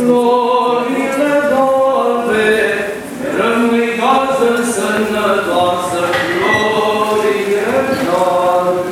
florile doare, rămâi gază sănătoasă, florile doare.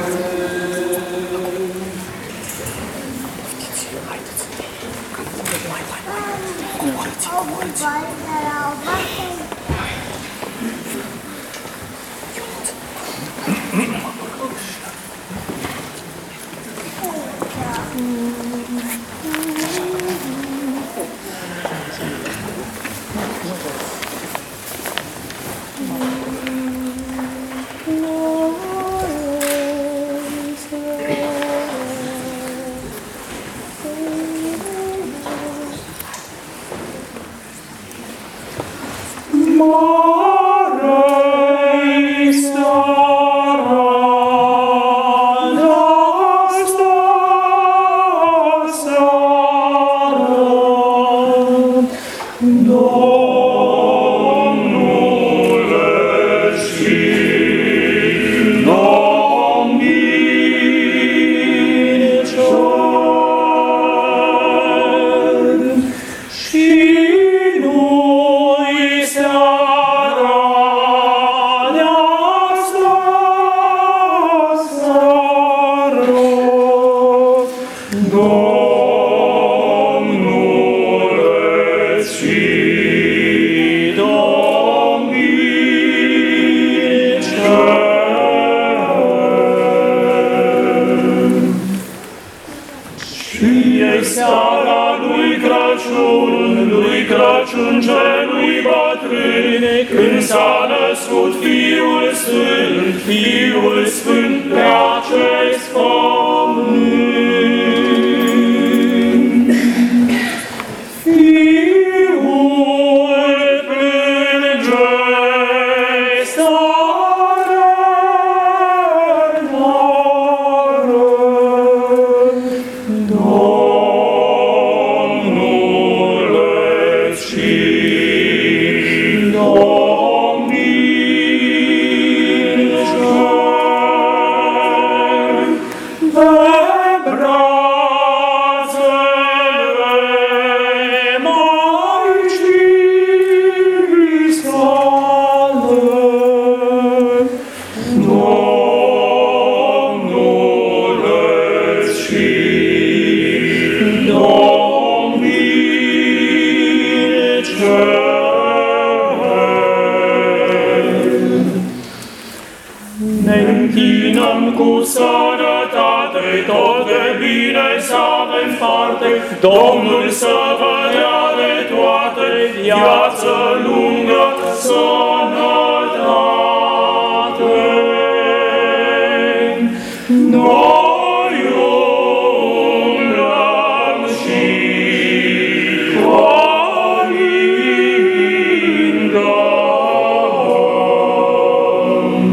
Domnul să vă dea de toate viață lungă, sănătate. Noi umblăm și colindăm.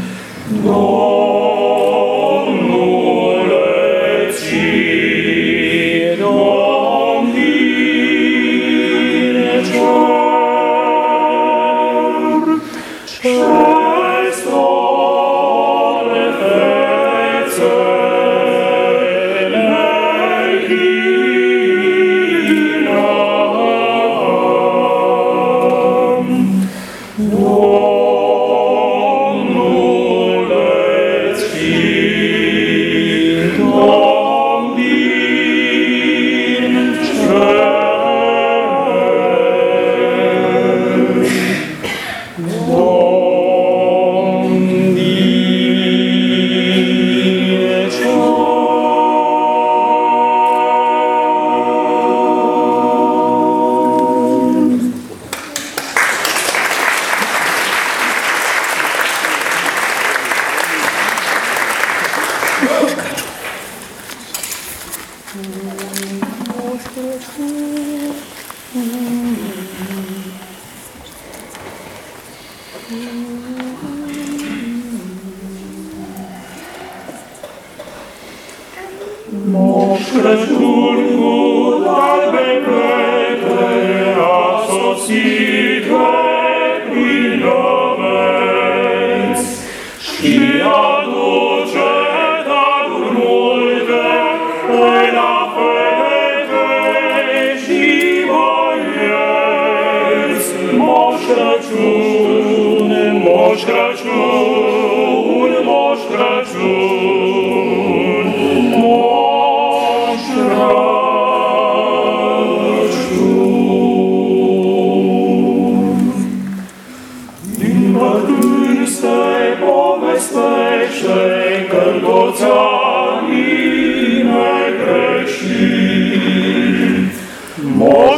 Moș Crăciun cu albe plete a sosit prin nămeți și aduce daruri multe la fete și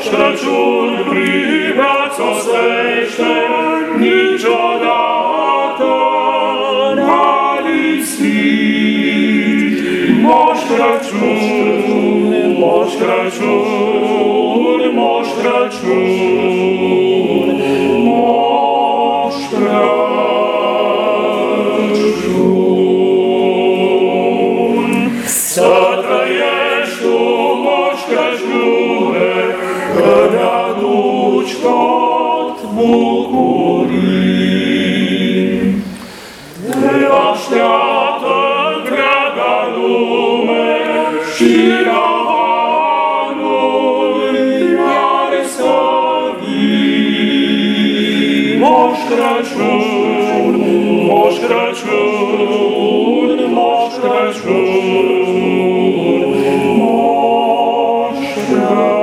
Moș Crăciun priveațosește, niciodată n-a lipsit. Moș Crăciun, Moș Crăciun, Moș Crăciun, Moș Crăciun. Să trăiești tu, Moș Crăciune, că ne-aduci tot bucurii. Te așteaptă întreaga lume și la anul iar să vii. Moș Crăciun, Moș Crăciun, Moș Crăciun, Moș Crăciun.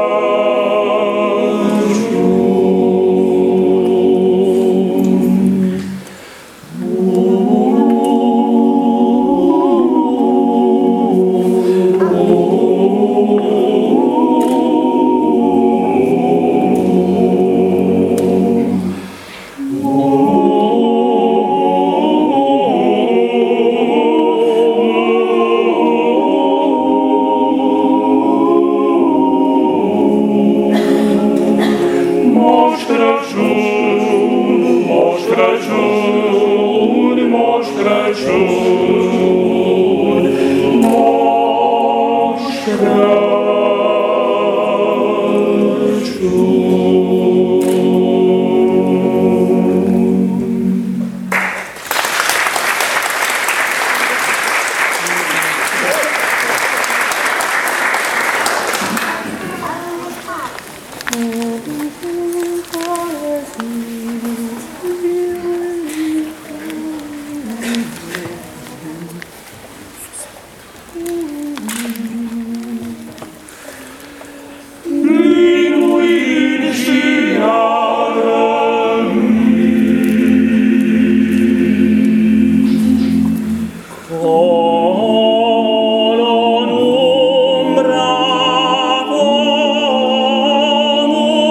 Colo numbra,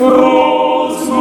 fruți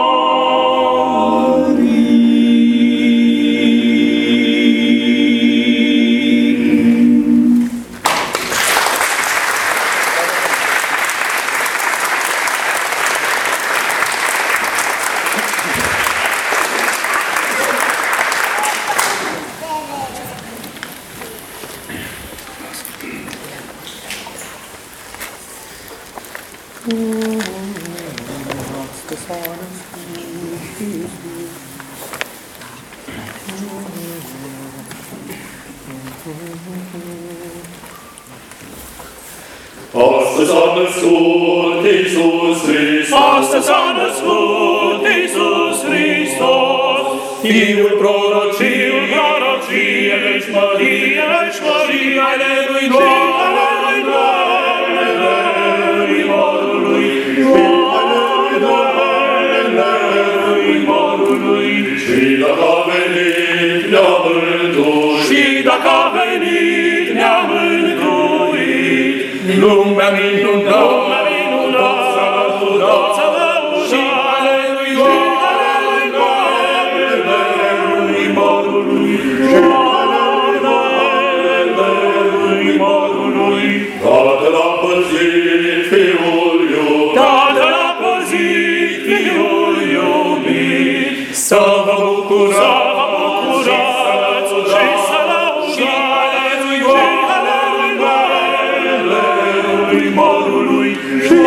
Astăzi a născut Iisus Hristos. Astăzi s-a născut Iisus Hristos, Fiul prorociei, deci Măriile lui Marului. Și dacă a venit, ne-a mântuit. Și dacă a venit, ne-a mântuit. Lumea minunată, să lăuda lui Marului. Tatăl a păzit Fiul iubit. Tatăl a păzit Fiul iubit. Să vă bucurați și să lăudați lui Marului.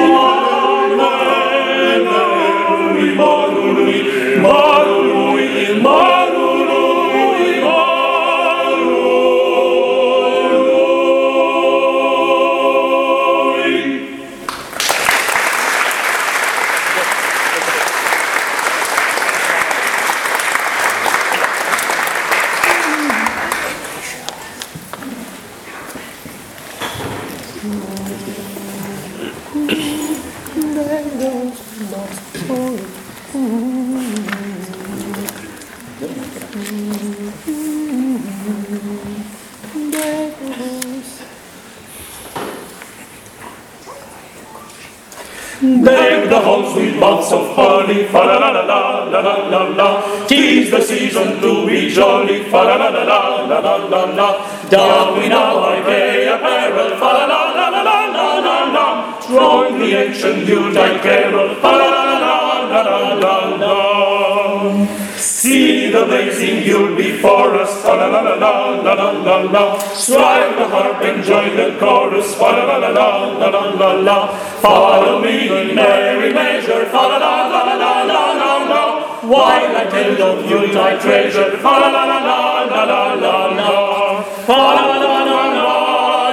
Deck the halls with boughs of holly, fa la la la la la la la la. 'Tis the season to be jolly, fa la la la la la la la la. Down we now our gay apparel, fa la la la la la la la. Drawing the ancient Yuletide carol, fa la la la la la la. See the blazing Yule before us, fa la la la la la la la. Strike the harp and join the chorus, fa la la la la la la la. Follow me in merry measure, fa la la la la la la la. While I tell of Yuletide treasure, fa la la la la la la la. Fa la la la la la la.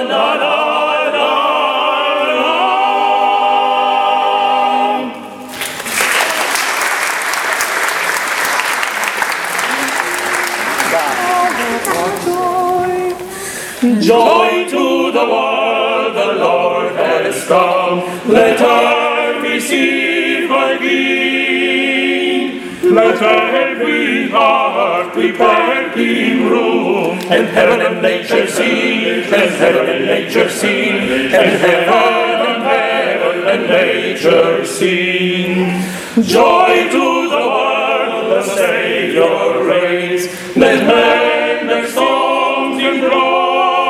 Joy to the world, the Lord has come. Let earth receive her King. Let every heart prepare King room. And heaven and nature sing, and heaven and nature sing, and heaven and nature sing. Joy to the world, the Savior reigns. Let men their songs employ.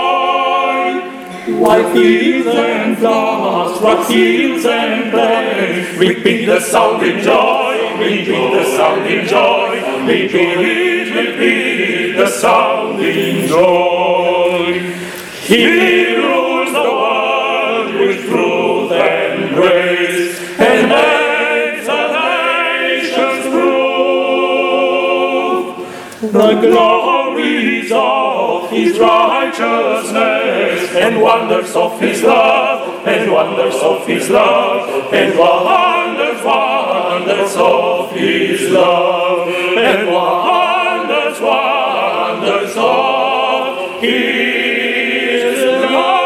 White fields and flowers, rock fields and play. Repeat the sound in joy, repeat the sound in joy. Repeat the sound in joy. He rules the world with truth and grace, and makes the nations prove the glories of His righteousness, and wonders of His love, and wonders of His love, and wonders of His love, and wonders of His love.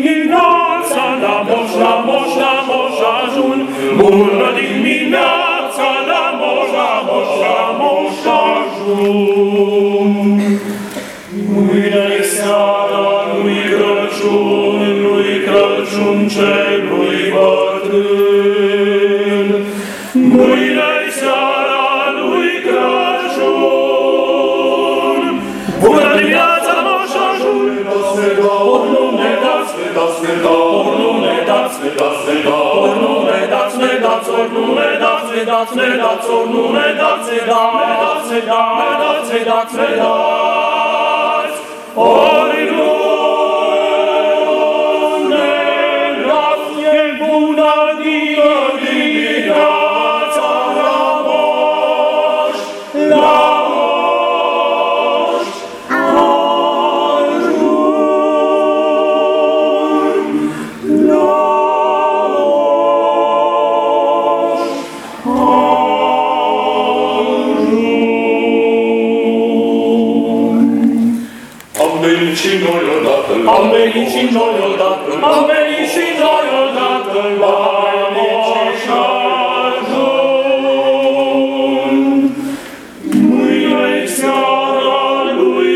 dimineața, la moș, la moș, la moș ajun. Bună dimineața, la moș, la moș, la moș ajun. Mâine-i seara lui Crăciun, lui Crăciun celui bătrân. Mâine-i seara lui Crăciun. Bună dimineața, la moș ajun. Ori nu ne dați, ori nu ne dați, ori nu ne dați, ne dați, ori nu ne dați, ne dați, ne dați, ori nu ne dați, ne dați, ne dați, ne dați, ne dați, ori nu ne dați, e bună dimineața la moș, la moș ajun, la moș ajun. Am venit și noi odată, am venit și noi odată la moș ajun. Mâine-i seara lui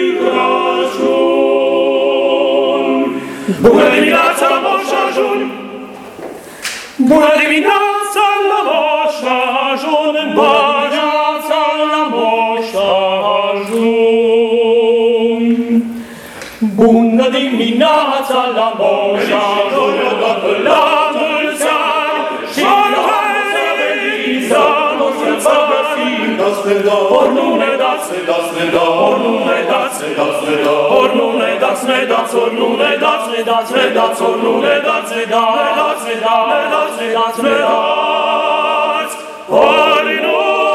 Crăciun. Bună dimineața, la moș ajun. Bună dimineața, la moș ajun. Bună dimineața, la moș ajun. Bună dimineața, la moș ajun, la mulți ani și să venim să nu sărbătorim. Ori nu ne dați, ori nu ne dați, ori nu ne dați, ne dați, ori nu ne dați, ne dați, ne dați, ori nu ne dați, ne dați, ne dați, ne dați, ne dați, ori nu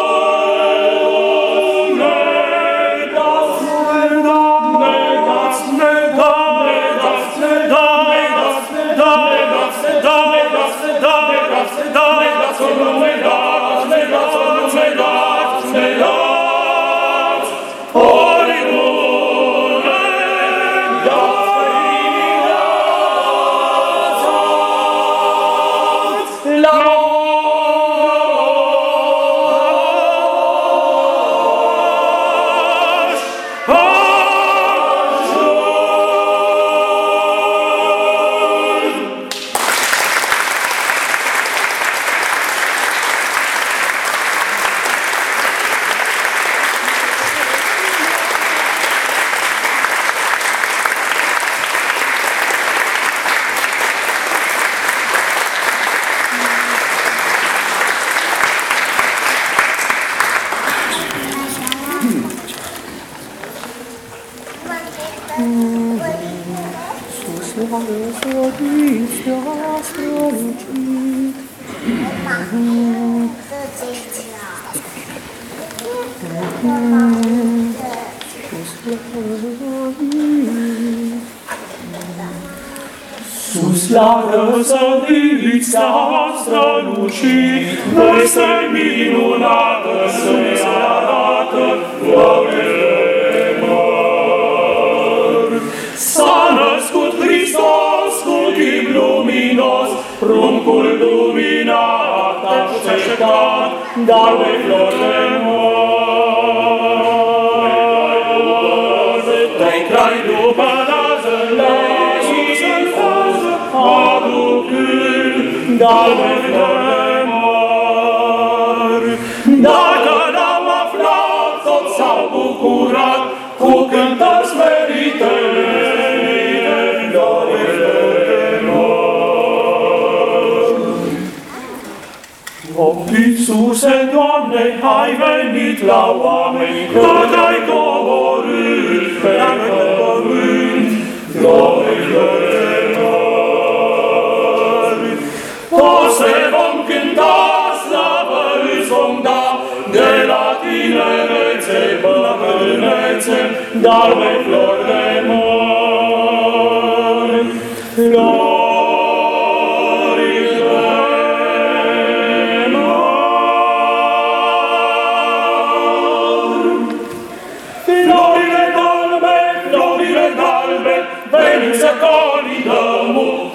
Sus la răsărit s-a strălucit, veste minunată să-i se arată florile măr. S-a născut Hristos cu chip luminos, pruncul luminat așteptat, dar de flori de măr. Trei crai după razele aducând, dar de flori de măr. Dacă n-am aflat, toți s-au bucurat cu cântări smerite de flori de măr. O, Iisuse, Doamne, ai venit la oameni, că te-ai coborât pe pământ, flori de se vom cânta, slavă îți vom da, de la tinerețe până bătrânețe, dar de flori de măr. Flori de măr. Florile galbe, veniți să colindăm,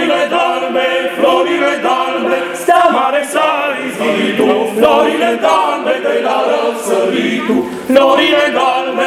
florile d'albe, florile d'albe, stea mare s-a izbit-o, florile d'albe de la răsăritu, florile d'albe,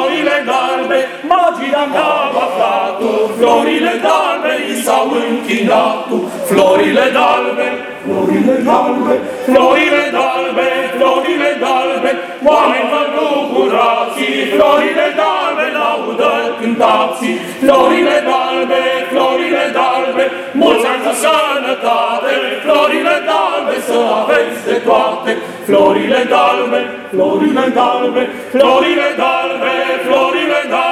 magii de-am aflat-o, florile d'albe i s-au închinat-o, florile d'albe, florile d'albe, florile d'albe, florile d'albe, oameni vă bucurați, florile d'albe, laudă cântați, florile d'albe, florile d'albe, mulți ani cu sănătate, florile d'albe să aveți de toate, florile d'albe, florile d'albe, florile d'albe, florile d'albe.